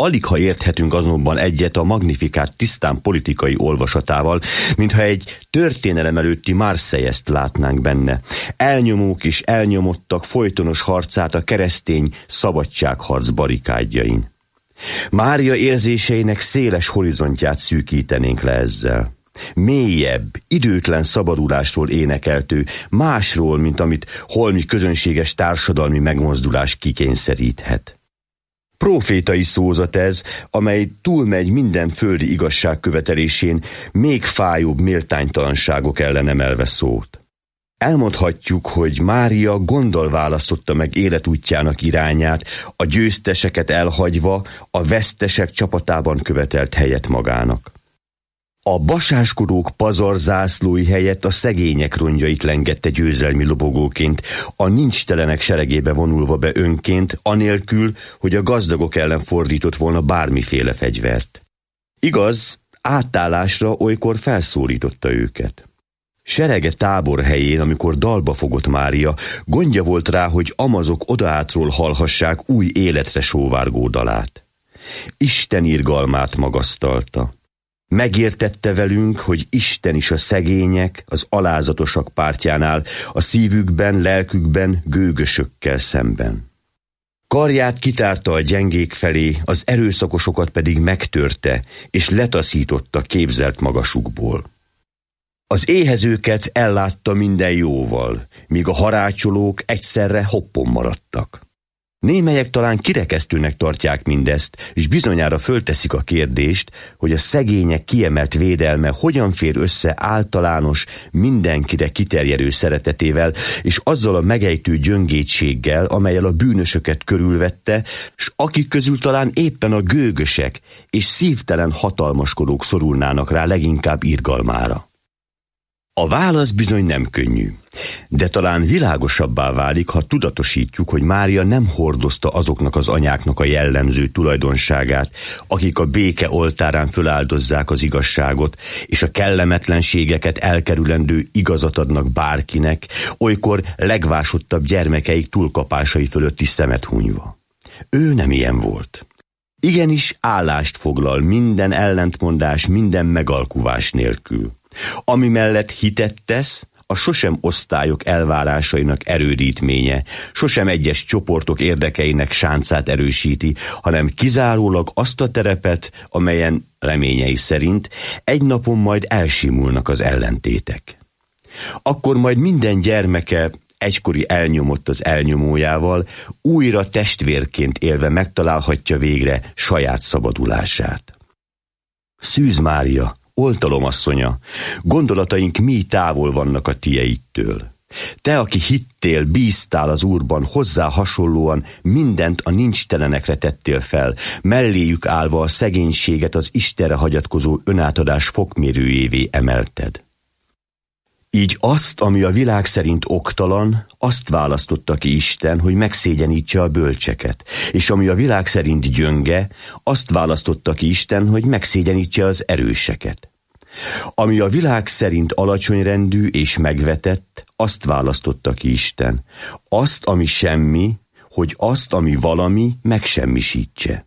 Alig ha érthetünk azonban egyet a Magnifikát tisztán politikai olvasatával, mintha egy történelem előtti Marseille-t látnánk benne. Elnyomók és elnyomottak folytonos harcát a keresztény szabadságharc barikádjain. Mária érzéseinek széles horizontját szűkítenénk le ezzel. Mélyebb, időtlen szabadulásról énekeltő, másról, mint amit holmi közönséges társadalmi megmozdulás kikényszeríthet. Profétai szózat ez, amely túlmegy minden földi igazság követelésén, még fájóbb méltánytalanságok ellen emelve szót. Elmondhatjuk, hogy Mária gonddal választotta meg életútjának irányát, a győzteseket elhagyva a vesztesek csapatában követelt helyet magának. A basáskodók pazarzászlói helyett a szegények rongyait lengette győzelmi lobogóként, a nincstelenek seregébe vonulva be önként, anélkül, hogy a gazdagok ellen fordított volna bármiféle fegyvert. Igaz, átállásra olykor felszólította őket. Serege táborhelyén, amikor dalba fogott Mária, gondja volt rá, hogy amazok odaátról hallhassák új életre sóvárgó dalát. Isten irgalmát magasztalta. Megértette velünk, hogy Isten is a szegények, az alázatosak pártjánál, a szívükben, lelkükben, gőgösökkel szemben. Karját kitárta a gyengék felé, az erőszakosokat pedig megtörte, és letaszította képzelt magasukból. Az éhezőket ellátta minden jóval, míg a harácsolók egyszerre hoppon maradtak. Némelyek talán kirekesztőnek tartják mindezt, és bizonyára fölteszik a kérdést, hogy a szegények kiemelt védelme hogyan fér össze általános, mindenkire kiterjedő szeretetével, és azzal a megejtő gyöngétséggel, amellyel a bűnösöket körülvette, s akik közül talán éppen a gőgösek és szívtelen hatalmaskodók szorulnának rá leginkább irgalmára. A válasz bizony nem könnyű, de talán világosabbá válik, ha tudatosítjuk, hogy Mária nem hordozta azoknak az anyáknak a jellemző tulajdonságát, akik a béke oltárán föláldozzák az igazságot, és a kellemetlenségeket elkerülendő igazat adnak bárkinek, olykor legvásottabb gyermekeik túlkapásai fölött is szemet hunyva. Ő nem ilyen volt. Igenis állást foglal minden ellentmondás, minden megalkuvás nélkül. Ami mellett hitet tesz, a sosem osztályok elvárásainak erődítménye, sosem egyes csoportok érdekeinek sáncát erősíti, hanem kizárólag azt a terepet, amelyen reményei szerint egy napon majd elsimulnak az ellentétek. Akkor majd minden gyermeke, egykori elnyomott az elnyomójával, újra testvérként élve megtalálhatja végre saját szabadulását. Szűz Mária, oltalomasszonya, gondolataink mi távol vannak a tieidtől. Te, aki hittél, bíztál az Úrban, hozzá hasonlóan mindent a nincstelenekre tettél fel, melléjük állva a szegénységet az Istenre hagyatkozó önátadás fokmérőjévé emelted. Így azt, ami a világ szerint oktalan, azt választotta ki Isten, hogy megszégyenítse a bölcseket, és ami a világ szerint gyönge, azt választotta ki Isten, hogy megszégyenítse az erőseket. Ami a világ szerint alacsonyrendű és megvetett, azt választotta ki Isten. Azt, ami semmi, hogy azt, ami valami, megsemmisítse.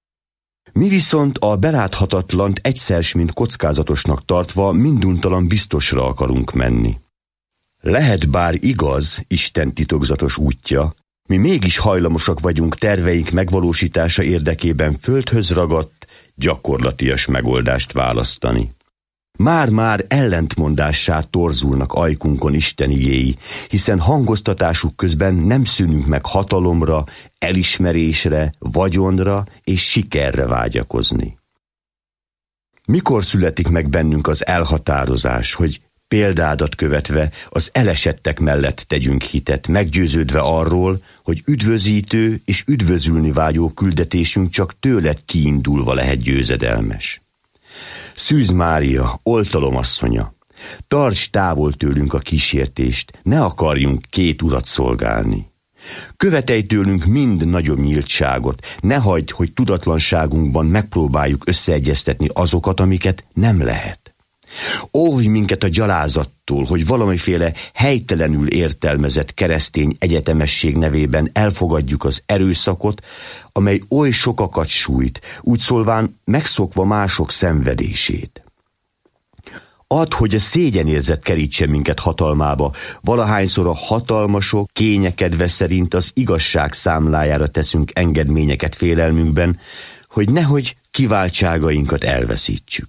Mi viszont a beláthatatlant egyszer mint kockázatosnak tartva minduntalan biztosra akarunk menni. Lehet bár igaz Isten titokzatos útja, mi mégis hajlamosak vagyunk terveink megvalósítása érdekében földhöz ragadt, gyakorlatias megoldást választani. Már-már ellentmondássá torzulnak ajkunkon Isten igéi, hiszen hangoztatásuk közben nem szűnünk meg hatalomra, elismerésre, vagyonra és sikerre vágyakozni. Mikor születik meg bennünk az elhatározás, hogy példádat követve az elesettek mellett tegyünk hitet, meggyőződve arról, hogy üdvözítő és üdvözülni vágyó küldetésünk csak tőled kiindulva lehet győzedelmes. Szűz Mária, oltalomasszonya, tarts távol tőlünk a kísértést, ne akarjunk két urat szolgálni. Követelj tőlünk mind nagyobb nyíltságot, ne hagyd, hogy tudatlanságunkban megpróbáljuk összeegyeztetni azokat, amiket nem lehet. Óvj minket a gyalázattól, hogy valamiféle helytelenül értelmezett keresztény egyetemesség nevében elfogadjuk az erőszakot, amely oly sokakat sújt, úgy szólván megszokva mások szenvedését. Add, hogy a szégyenérzet kerítse minket hatalmába, valahányszor a hatalmasok kényekedve szerint az igazság számlájára teszünk engedményeket félelmünkben, hogy nehogy kiváltságainkat elveszítsük.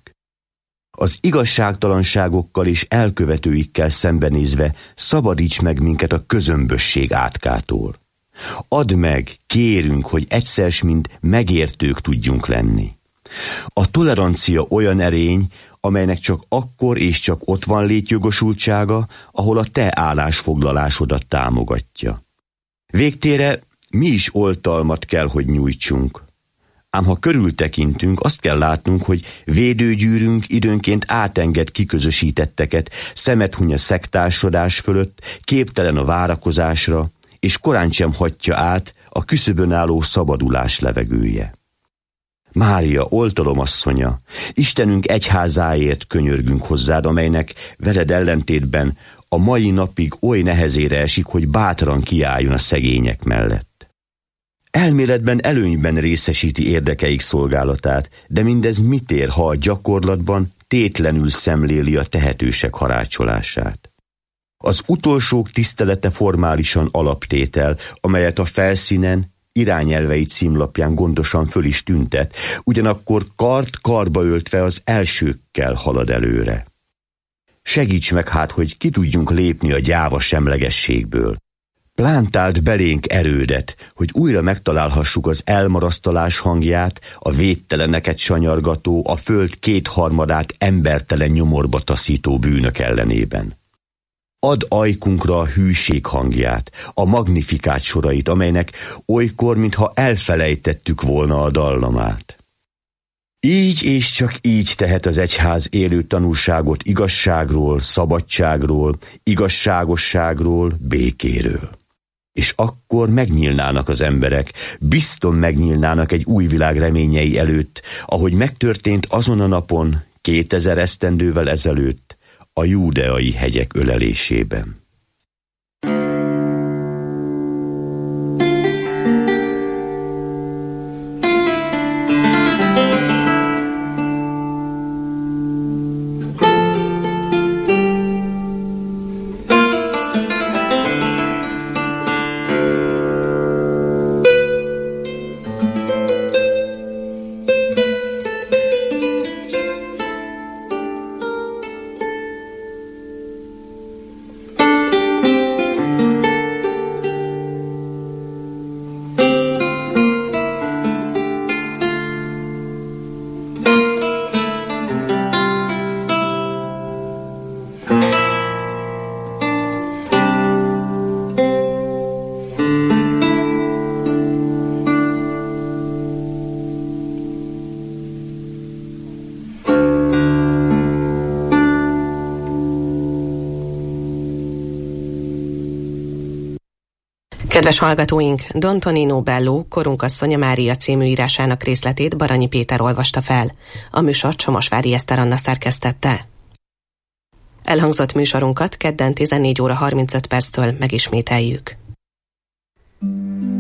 Az igazságtalanságokkal és elkövetőikkel szembenézve szabadíts meg minket a közömbösség átkától. Add meg, kérünk, hogy egyszer mint megértők tudjunk lenni. A tolerancia olyan erény, amelynek csak akkor és csak ott van létjogosultsága, ahol a te állásfoglalásodat támogatja. Végtére mi is oltalmat kell, hogy nyújtsunk. Ám ha körültekintünk, azt kell látnunk, hogy védőgyűrünk időnként átenged kiközösítetteket, szemet huny a szektársadás fölött, képtelen a várakozásra, és korán sem hagyja át a küszöbön álló szabadulás levegője. Mária, oltalomasszonya, Istenünk egyházáért könyörgünk hozzád, amelynek veled ellentétben a mai napig oly nehezére esik, hogy bátran kiálljon a szegények mellett. Elméletben előnyben részesíti érdekeik szolgálatát, de mindez mit ér, ha a gyakorlatban tétlenül szemléli a tehetősek harácsolását? Az utolsók tisztelete formálisan alaptétel, amelyet a felszínen, irányelvei címlapján gondosan föl is tüntet, ugyanakkor kart karba öltve az elsőkkel halad előre. Segíts meg hát, hogy ki tudjunk lépni a gyáva semlegességből. Plántáld belénk erődet, hogy újra megtalálhassuk az elmarasztalás hangját, a védteleneket sanyargató, a föld kétharmadát embertelen nyomorba taszító bűnök ellenében. Add ajkunkra a hűség hangját, a magnifikát sorait, amelynek olykor, mintha elfelejtettük volna a dallamát. Így és csak így tehet az egyház élő tanúságot igazságról, szabadságról, igazságosságról, békéről. És akkor megnyílnának az emberek, bizton megnyílnának egy új világ reményei előtt, ahogy megtörtént azon a napon, 2000 esztendővel ezelőtt, a júdeai hegyek ölelésében. Kedves hallgatóink, Don Tonino Bello, Korunk asszonya Mária című írásának részletét Baranyi Péter olvasta fel. A műsort Somosvári Eszter Anna szerkesztette. Elhangzott műsorunkat kedden 14 óra 35 perctől megismételjük.